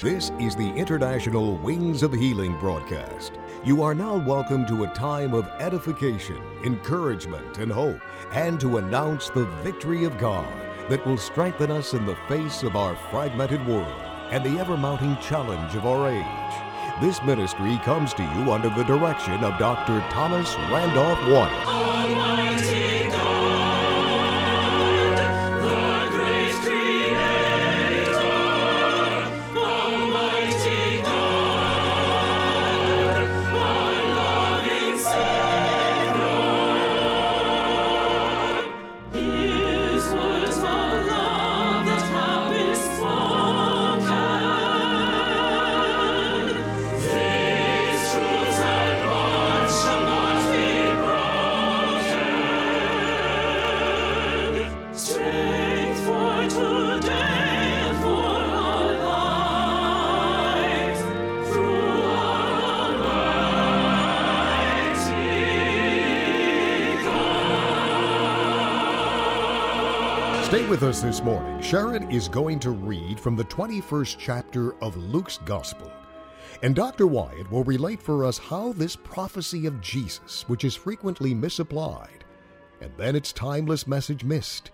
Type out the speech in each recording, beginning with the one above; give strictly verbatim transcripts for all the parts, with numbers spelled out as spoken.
This is the International Wings of Healing broadcast. You are now welcome to a time of edification, encouragement, and hope, and to announce the victory of God that will strengthen us in the face of our fragmented world and the ever-mounting challenge of our age. This ministry comes to you under the direction of Doctor Thomas Randolph Wyatt. Almighty God, the great Creator, Almighty God, our loving Savior. His words of love that have been spoken, these truths and bonds shall not be broken. Strength for today and for our lives, through our Almighty God. Stay with us this morning. Sharon is going to read from the twenty-first chapter of Luke's Gospel. And Doctor Wyatt will relate for us how this prophecy of Jesus, which is frequently misapplied, and then its timeless message missed.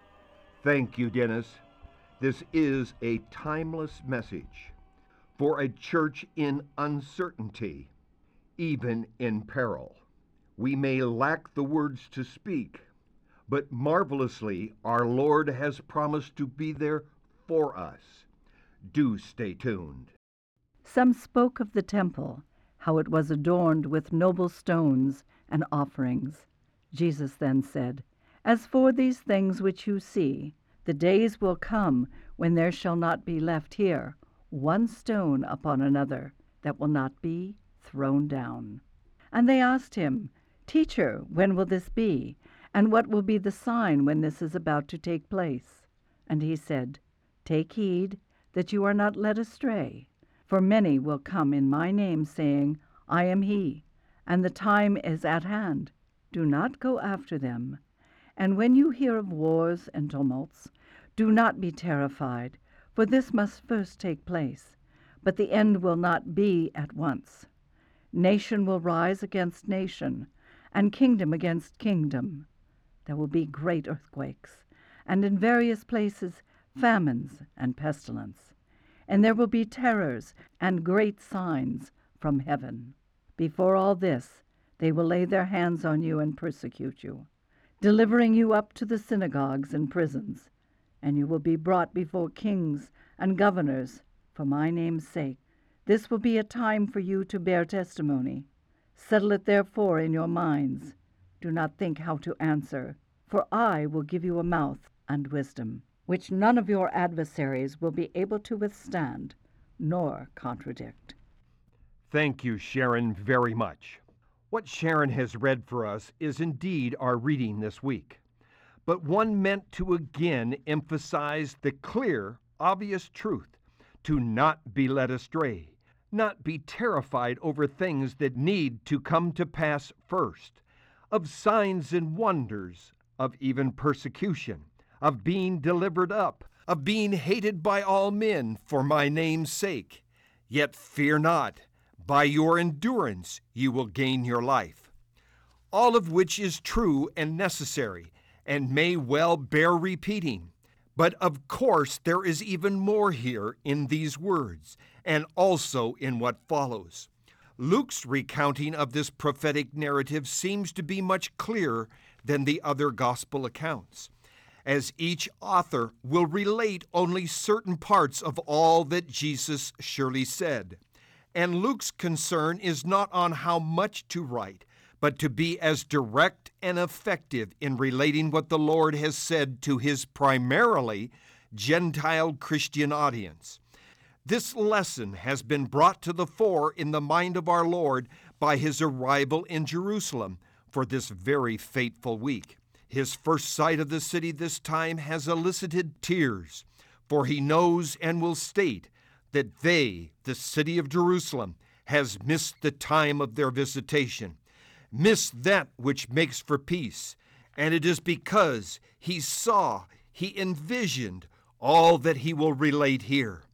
Thank you, Dennis. This is a timeless message for a church in uncertainty, even in peril. We may lack the words to speak, but marvelously our Lord has promised to be there for us. Do stay tuned. Some spoke of the temple, how it was adorned with noble stones and offerings. Jesus then said, As for these things which you see, the days will come when there shall not be left here one stone upon another that will not be thrown down. And they asked him, Teacher, when will this be? And what will be the sign when this is about to take place? And he said, Take heed that you are not led astray. For many will come in my name, saying, I am he, and the time is at hand. Do not go after them. And when you hear of wars and tumults, do not be terrified, for this must first take place, but the end will not be at once. Nation will rise against nation, and kingdom against kingdom. There will be great earthquakes, and in various places famines and pestilence. And there will be terrors and great signs from heaven. Before all this, they will lay their hands on you and persecute you, delivering you up to the synagogues and prisons, and you will be brought before kings and governors for my name's sake. This will be a time for you to bear testimony. Settle it therefore in your minds. Do not think how to answer, for I will give you a mouth and wisdom, which none of your adversaries will be able to withstand, nor contradict. Thank you, Sharon, very much. What Sharon has read for us is indeed our reading this week, but one meant to again emphasize the clear, obvious truth, to not be led astray, not be terrified over things that need to come to pass first, of signs and wonders, of even persecution, of being delivered up, of being hated by all men for my name's sake. Yet fear not, by your endurance you will gain your life. All of which is true and necessary, and may well bear repeating. But of course there is even more here in these words, and also in what follows. Luke's recounting of this prophetic narrative seems to be much clearer than the other gospel accounts, as each author will relate only certain parts of all that Jesus surely said. And Luke's concern is not on how much to write, but to be as direct and effective in relating what the Lord has said to his primarily Gentile Christian audience. This lesson has been brought to the fore in the mind of our Lord by his arrival in Jerusalem for this very fateful week. His first sight of the city this time has elicited tears, for he knows and will state that they, the city of Jerusalem, has missed the time of their visitation, missed that which makes for peace, and it is because he saw, he envisioned all that he will relate here.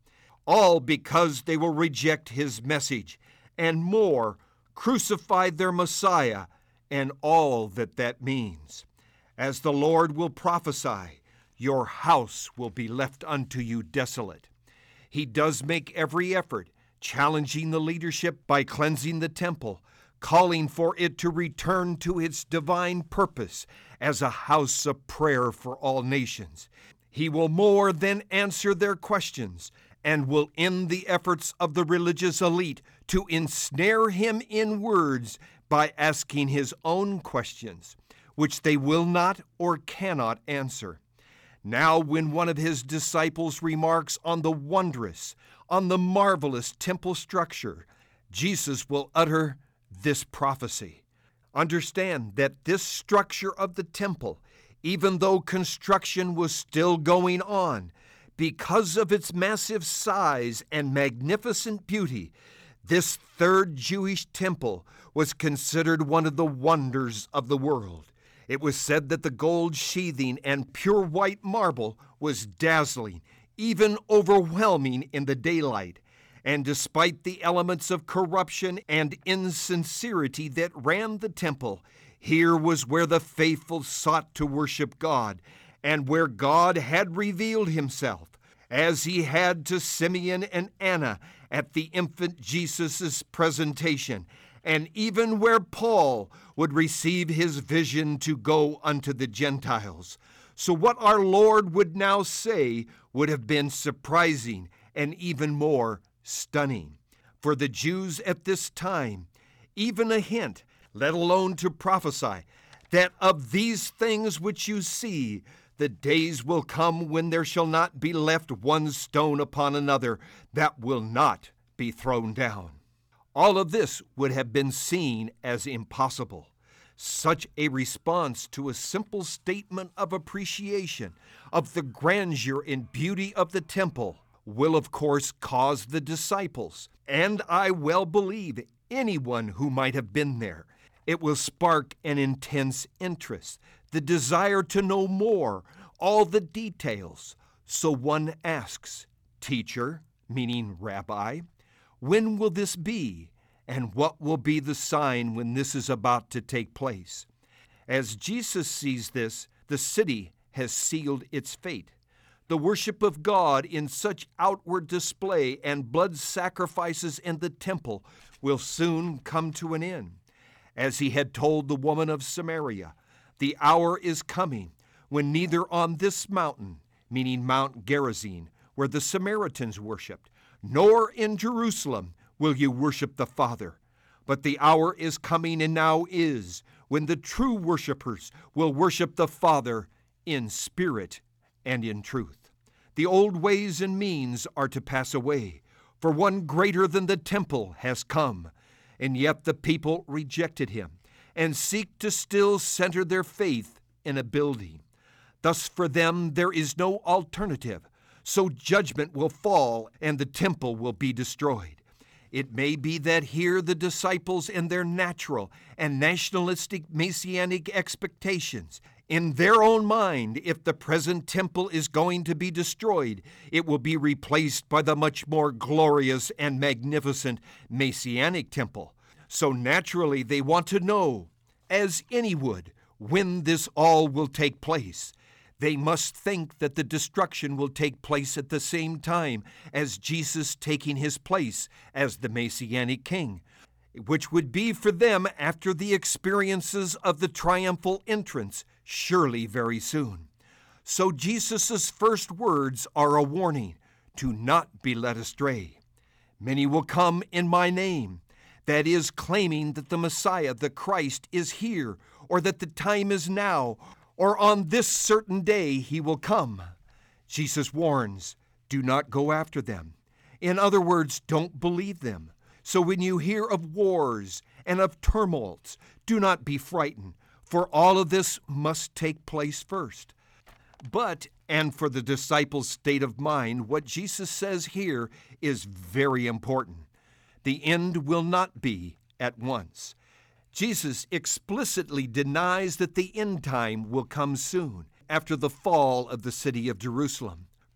all because they will reject his message, and more, crucify their Messiah and all that that means. As the Lord will prophesy, your house will be left unto you desolate. He does make every effort, challenging the leadership by cleansing the temple, calling for it to return to its divine purpose as a house of prayer for all nations. He will more than answer their questions and will end the efforts of the religious elite to ensnare him in words by asking his own questions, which they will not or cannot answer. Now, when one of his disciples remarks on the wondrous, on the marvelous temple structure, Jesus will utter this prophecy. Understand that this structure of the temple, even though construction was still going on, because of its massive size and magnificent beauty, this third Jewish temple was considered one of the wonders of the world. It was said that the gold sheathing and pure white marble was dazzling, even overwhelming in the daylight. And despite the elements of corruption and insincerity that ran the temple, here was where the faithful sought to worship God, and where God had revealed himself, as he had to Simeon and Anna at the infant Jesus' presentation, and even where Paul would receive his vision to go unto the Gentiles. So what our Lord would now say would have been surprising and even more stunning. For the Jews at this time, even a hint, let alone to prophesy, that of these things which you see, the days will come when there shall not be left one stone upon another that will not be thrown down. All of this would have been seen as impossible. Such a response to a simple statement of appreciation of the grandeur and beauty of the temple will, of course, cause the disciples, and I well believe anyone who might have been there, it will spark an intense interest, the desire to know more, all the details. So one asks, "Teacher," meaning rabbi, "when will this be? And what will be the sign when this is about to take place?" As Jesus sees this, the city has sealed its fate. The worship of God in such outward display and blood sacrifices in the temple will soon come to an end. As he had told the woman of Samaria, the hour is coming when neither on this mountain, meaning Mount Gerizim, where the Samaritans worshipped, nor in Jerusalem will you worship the Father. But the hour is coming, and now is, when the true worshipers will worship the Father in spirit and in truth. The old ways and means are to pass away, for one greater than the temple has come. And yet the people rejected him and seek to still center their faith in a building. Thus for them there is no alternative, so judgment will fall and the temple will be destroyed. It may be that here the disciples, in their natural and nationalistic messianic expectations, in their own mind, if the present temple is going to be destroyed, it will be replaced by the much more glorious and magnificent messianic temple. So naturally they want to know, as any would, when this all will take place. They must think that the destruction will take place at the same time as Jesus taking his place as the Messianic King, which would be for them after the experiences of the triumphal entrance, surely very soon. So Jesus' first words are a warning to not be led astray. Many will come in my name, that is, claiming that the Messiah, the Christ, is here, or that the time is now, or on this certain day he will come. Jesus warns, do not go after them. In other words, don't believe them. So when you hear of wars and of tumults, do not be frightened, for all of this must take place first. But, and for the disciples' state of mind, what Jesus says here is very important. The end will not be at once. Jesus explicitly denies that the end time will come soon, after the fall of the city of Jerusalem.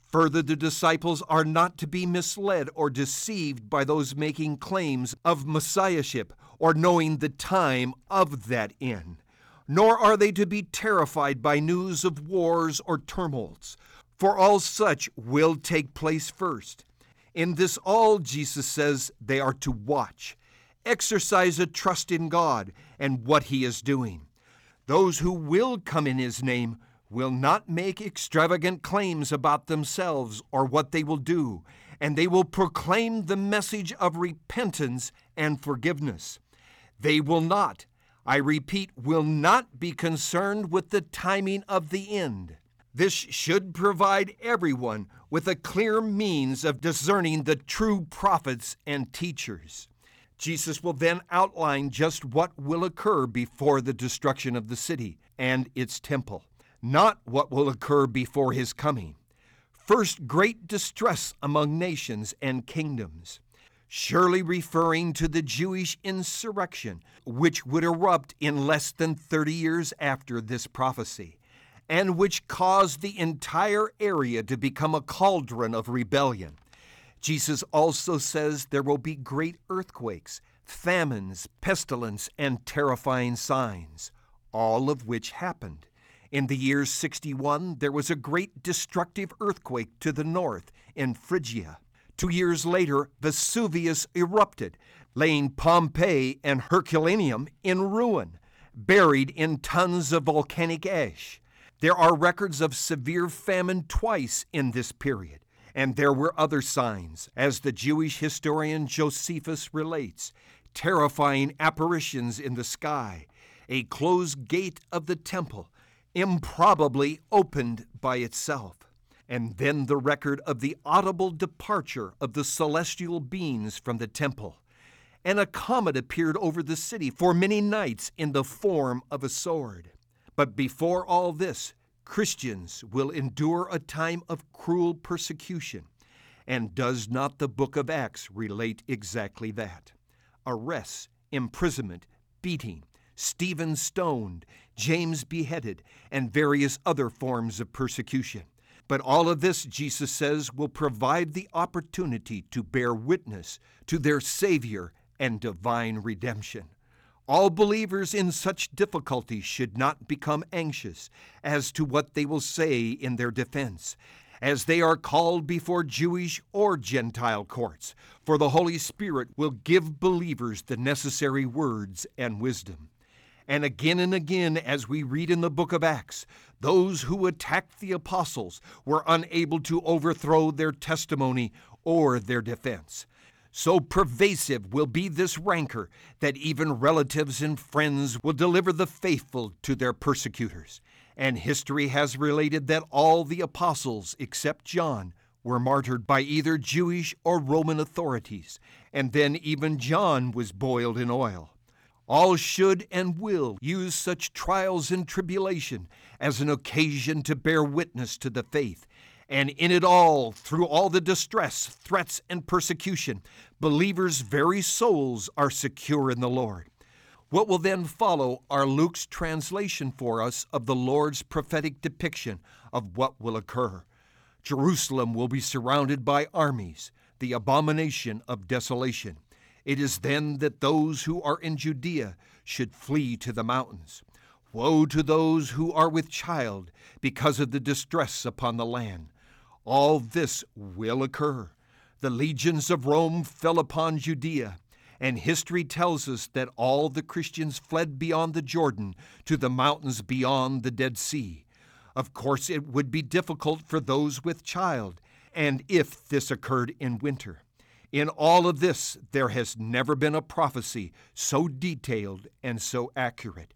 Further, the disciples are not to be misled or deceived by those making claims of messiahship or knowing the time of that end. Nor are they to be terrified by news of wars or tumults, for all such will take place first. In this all, Jesus says, they are to watch, exercise a trust in God and what He is doing. Those who will come in His name will not make extravagant claims about themselves or what they will do, and they will proclaim the message of repentance and forgiveness. They will not, I repeat, will not be concerned with the timing of the end. This should provide everyone with a clear means of discerning the true prophets and teachers. Jesus will then outline just what will occur before the destruction of the city and its temple, not what will occur before His coming. First, great distress among nations and kingdoms, surely referring to the Jewish insurrection, which would erupt in less than thirty years after this prophecy, and which caused the entire area to become a cauldron of rebellion. Jesus also says there will be great earthquakes, famines, pestilence, and terrifying signs, all of which happened. In the year sixty-one, there was a great destructive earthquake to the north in Phrygia. Two years later, Vesuvius erupted, laying Pompeii and Herculaneum in ruin, buried in tons of volcanic ash. There are records of severe famine twice in this period, and there were other signs, as the Jewish historian Josephus relates, terrifying apparitions in the sky, a closed gate of the temple, improbably opened by itself, and then the record of the audible departure of the celestial beings from the temple. And a comet appeared over the city for many nights in the form of a sword. But before all this, Christians will endure a time of cruel persecution. And does not the book of Acts relate exactly that? Arrests, imprisonment, beating, Stephen stoned, James beheaded, and various other forms of persecution. But all of this, Jesus says, will provide the opportunity to bear witness to their Savior and divine redemption. All believers in such difficulty should not become anxious as to what they will say in their defense, as they are called before Jewish or Gentile courts, for the Holy Spirit will give believers the necessary words and wisdom. And again and again, as we read in the book of Acts, those who attacked the apostles were unable to overthrow their testimony or their defense. So pervasive will be this rancor that even relatives and friends will deliver the faithful to their persecutors. And history has related that all the apostles, except John, were martyred by either Jewish or Roman authorities, and then even John was boiled in oil. All should and will use such trials and tribulation as an occasion to bear witness to the faith. And in it all, through all the distress, threats, and persecution, believers' very souls are secure in the Lord. What will then follow are Luke's translation for us of the Lord's prophetic depiction of what will occur. Jerusalem will be surrounded by armies, the abomination of desolation. It is then that those who are in Judea should flee to the mountains. Woe to those who are with child because of the distress upon the land. All this will occur. The legions of Rome fell upon Judea, and history tells us that all the Christians fled beyond the Jordan to the mountains beyond the Dead Sea. Of course, it would be difficult for those with child, and if this occurred in winter. In all of this, there has never been a prophecy so detailed and so accurate.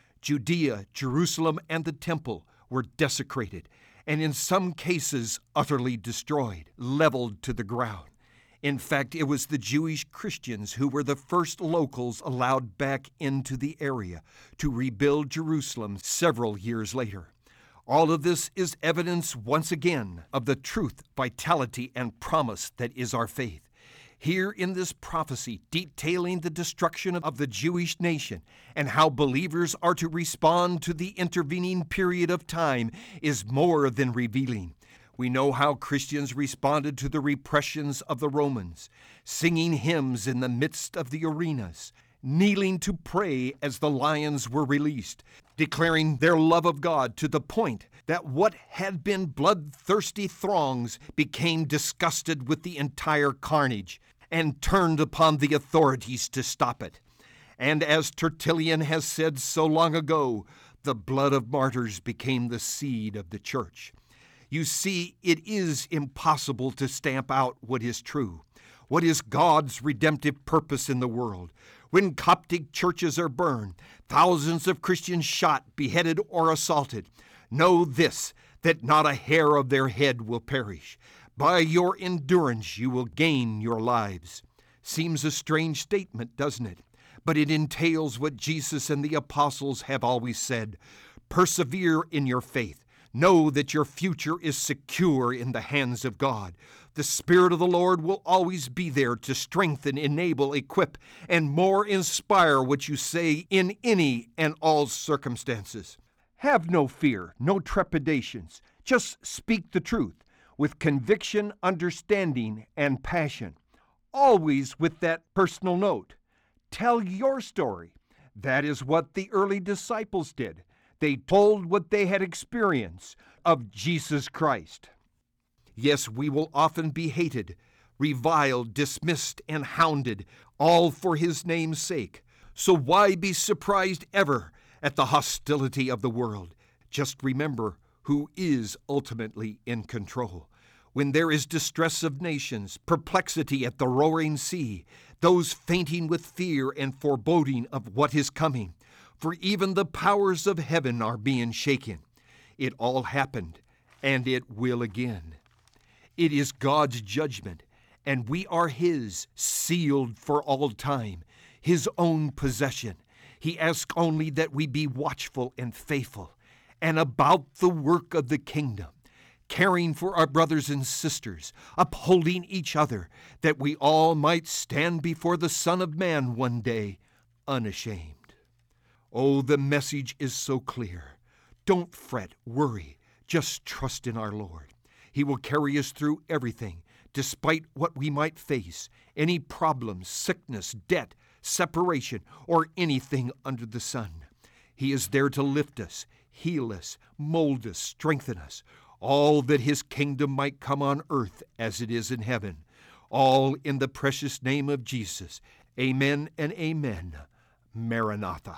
Judea, Jerusalem, and the temple were desecrated, and in some cases utterly destroyed, leveled to the ground. In fact, it was the Jewish Christians who were the first locals allowed back into the area to rebuild Jerusalem several years later. All of this is evidence once again of the truth, vitality, and promise that is our faith. Here in this prophecy detailing the destruction of the Jewish nation and how believers are to respond to the intervening period of time is more than revealing. We know how Christians responded to the repressions of the Romans, singing hymns in the midst of the arenas, kneeling to pray as the lions were released, declaring their love of God to the point that what had been bloodthirsty throngs became disgusted with the entire carnage and turned upon the authorities to stop it. And as Tertullian has said so long ago, the blood of martyrs became the seed of the church. You see, it is impossible to stamp out what is true, what is God's redemptive purpose in the world. When Coptic churches are burned, thousands of Christians shot, beheaded, or assaulted, know this, that not a hair of their head will perish. By your endurance you will gain your lives. Seems a strange statement, doesn't it? But it entails what Jesus and the apostles have always said. Persevere in your faith. Know that your future is secure in the hands of God. The Spirit of the Lord will always be there to strengthen, enable, equip, and more inspire what you say in any and all circumstances. Have no fear, no trepidations. Just speak the truth with conviction, understanding, and passion. Always with that personal note. Tell your story. That is what the early disciples did. They told what they had experienced of Jesus Christ. Yes, we will often be hated, reviled, dismissed, and hounded, all for his name's sake. So why be surprised ever at the hostility of the world? Just remember who is ultimately in control. When there is distress of nations, perplexity at the roaring sea, those fainting with fear and foreboding of what is coming, for even the powers of heaven are being shaken. It all happened, and it will again. It is God's judgment, and we are his, sealed for all time, his own possession. He asks only that we be watchful and faithful, and about the work of the kingdom, caring for our brothers and sisters, upholding each other, that we all might stand before the Son of Man one day, unashamed. Oh, the message is so clear. Don't fret, worry, just trust in our Lord. He will carry us through everything, despite what we might face, any problems, sickness, debt, separation, or anything under the sun. He is there to lift us, heal us, mold us, strengthen us, all that his kingdom might come on earth as it is in heaven. All in the precious name of Jesus. Amen and amen. Maranatha.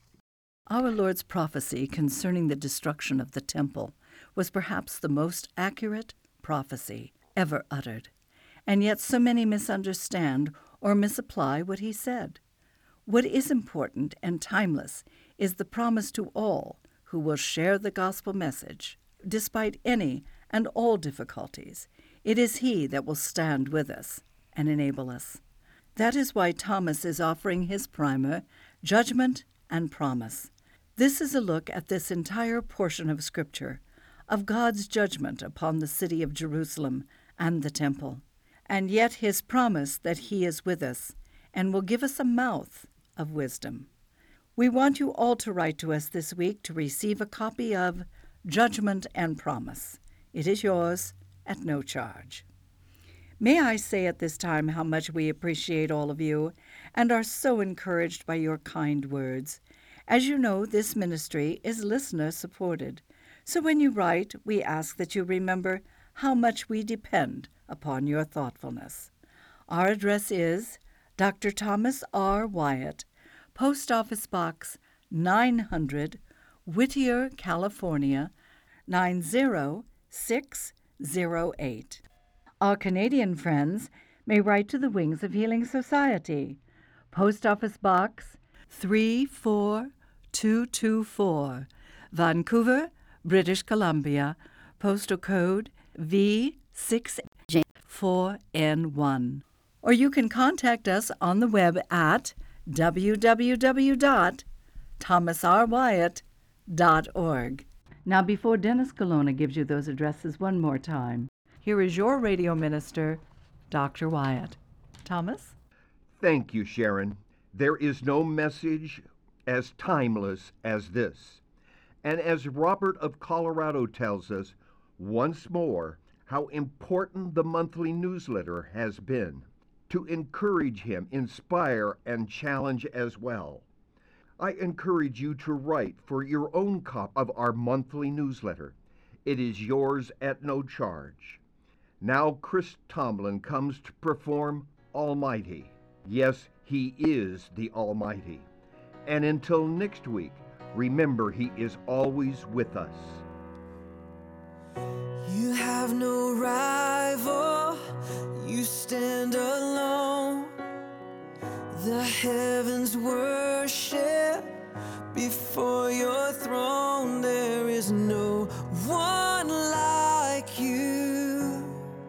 Our Lord's prophecy concerning the destruction of the temple was perhaps the most accurate prophecy ever uttered, and yet so many misunderstand or misapply what he said. What is important and timeless is the promise to all who will share the gospel message, despite any and all difficulties. It is he that will stand with us and enable us. That is why Thomas is offering his primer, Judgment and Promise. This is a look at this entire portion of Scripture, of God's judgment upon the city of Jerusalem and the temple, and yet his promise that he is with us and will give us a mouth of wisdom. We want you all to write to us this week to receive a copy of Judgment and Promise. It is yours at no charge. May I say at this time how much we appreciate all of you and are so encouraged by your kind words. As you know, this ministry is listener-supported, so when you write, we ask that you remember how much we depend upon your thoughtfulness. Our address is Doctor Thomas R. Wyatt, Post Office Box nine hundred, Whittier, California, nine zero six zero eight. Our Canadian friends may write to the Wings of Healing Society, Post Office Box three four two two four, Vancouver, British Columbia, postal code V six J four N one. Or you can contact us on the web at w w w dot thomas r wyatt dot org. Now, before Dennis Colonna gives you those addresses one more time, here is your radio minister, Doctor Wyatt. Thomas? Thank you, Sharon. There is no message as timeless as this. And as Robert of Colorado tells us, once more, how important the monthly newsletter has been, to encourage him, inspire, and challenge as well. I encourage you to write for your own copy of our monthly newsletter. It is yours at no charge. Now Chris Tomlin comes to perform Almighty. Yes, he is the Almighty. And until next week, remember he is always with us. You have no rival, you stand alone. The heavens worship before your throne. There is no one like you.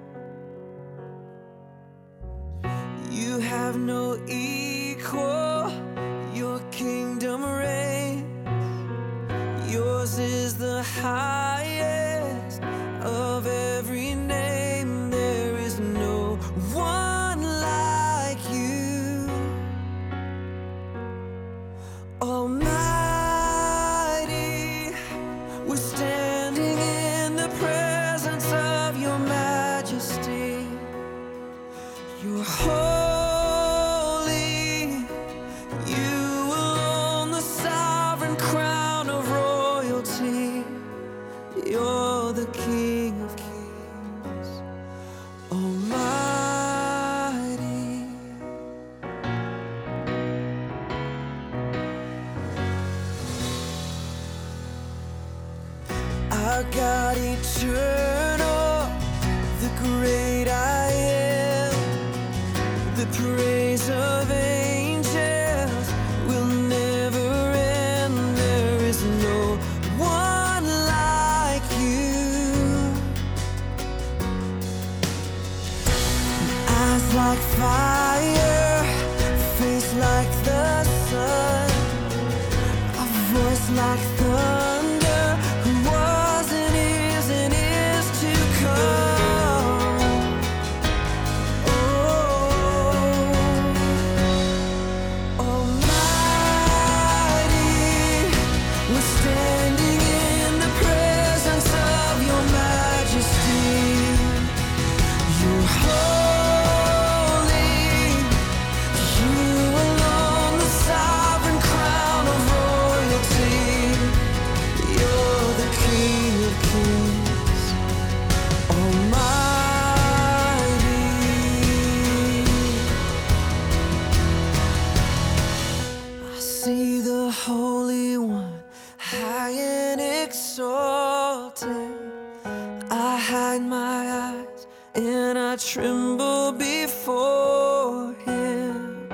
You have no equal, your kingdom reigns. Yours is the highest of every name. There is no one like you. Almighty, we're standing in the presence of your majesty. You're holy, you alone, the sovereign crown of royalty. You're the King of Kings, Almighty. Our God eternal, the great I am, the praise of angels will never end. There is no one like you. Eyes like fire, face like the sun, a voice like thunder, who was and is and is to come. Oh, Almighty, we're standing in the presence of your majesty. You're holy, you alone, the sovereign crown of royalty. You're the King of Kings, Almighty. I see the Holy One, high and exalted. I hide my eyes and I tremble before him.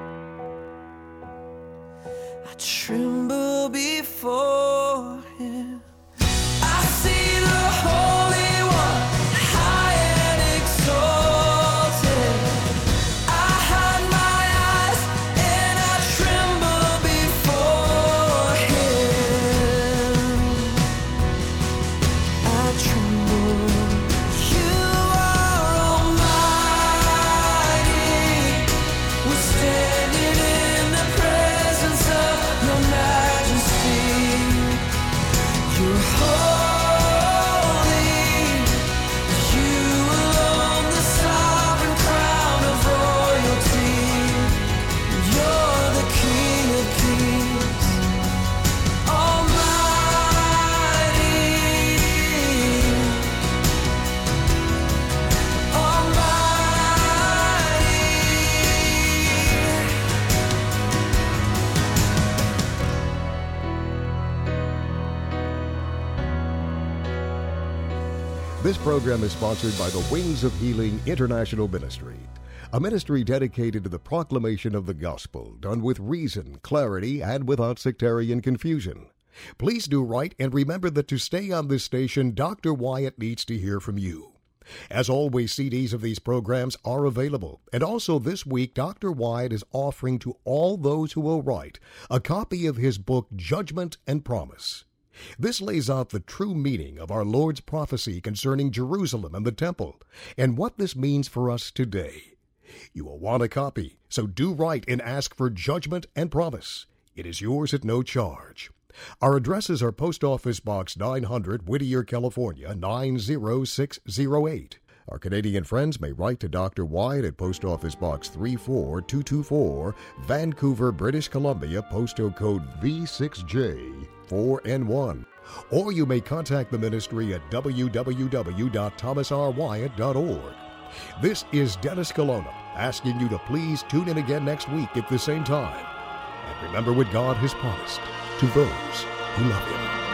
I tremble before him. I see the Holy One, high and exalted. I hide my eyes and I tremble before him. I tremble. You are almighty. We're standing in the presence of your majesty. You're holy, you alone, the sovereign crown of royalty. You're the King of Kings, Almighty, This program is sponsored by the Wings of Healing International Ministry, a ministry dedicated to the proclamation of the gospel, done with reason, clarity, and without sectarian confusion. Please do write, and remember that to stay on this station, Doctor Wyatt needs to hear from you. As always, C Ds of these programs are available, and also this week, Doctor Wyatt is offering to all those who will write a copy of his book, Judgment and Promise. This lays out the true meaning of our Lord's prophecy concerning Jerusalem and the temple, and what this means for us today. You will want a copy, so do write and ask for Judgment and Promise. It is yours at no charge. Our addresses are Post Office Box nine hundred, Whittier, California, nine zero six zero eight. Our Canadian friends may write to Doctor Wyatt at Post Office Box three four two two four, Vancouver, British Columbia, postal code V six J four N one. Or you may contact the ministry at w w w dot thomas r wyatt dot org. This is Dennis Colonna asking you to please tune in again next week at the same time. And remember what God has promised to those who love Him.